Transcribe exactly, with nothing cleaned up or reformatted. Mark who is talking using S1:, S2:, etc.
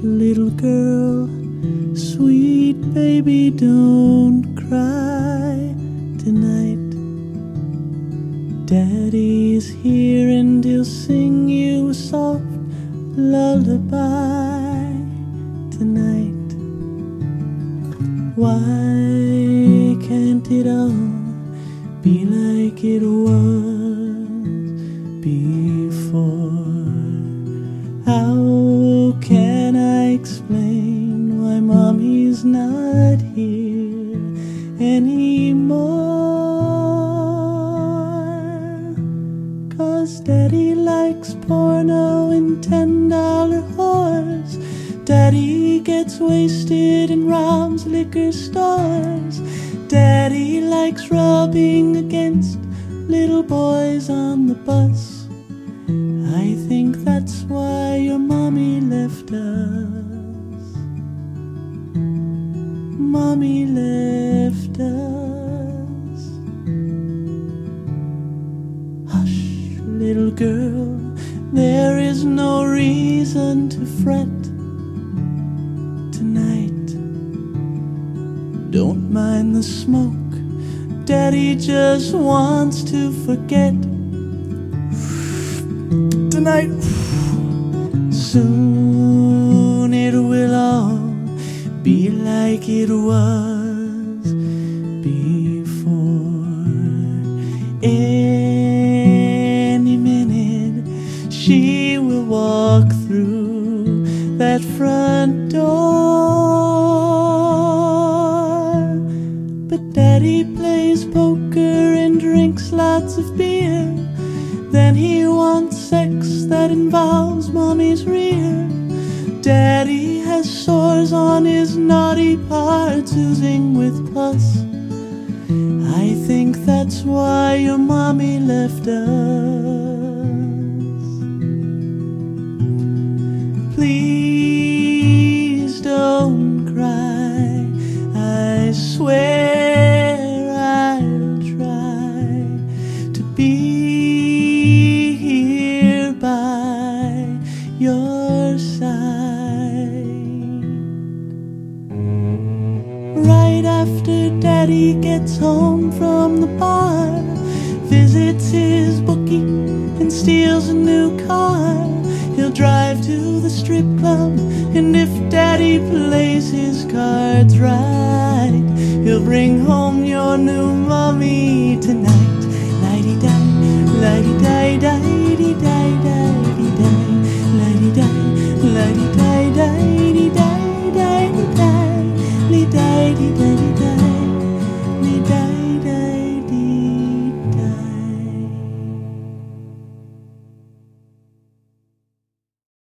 S1: little girl, sweet baby, don't cry tonight. Daddy's here and he'll sing you a soft lullaby tonight. Why can't it all be like it was before? How can I explain why Mommy's not here anymore? 'Cause Daddy likes porno and ten dollar whores. Daddy gets wasted and robs liquor stores. Daddy likes rubbing against little boys on the bus. I think that's why your mommy left us. Mommy left us. Hush, little girl, there is no reason to fret tonight. Don't mind the smoke, Daddy just wants to forget tonight. Soon it will all be like it was before. Any minute she will walk through that front door. But Daddy plays poker and drinks lots of beer. Then he wants sex that involves Mommy's rear. Daddy has sores on his naughty parts oozing with pus. I think that's why your mommy left us. Please don't cry, I swear I'll try to be by your side. Right after Daddy gets home from the bar, visits his bookie and steals a new car. He'll drive to the strip club, and if Daddy plays his cards right, he'll bring home your new mommy tonight. Lighty-di, lighty-di-di.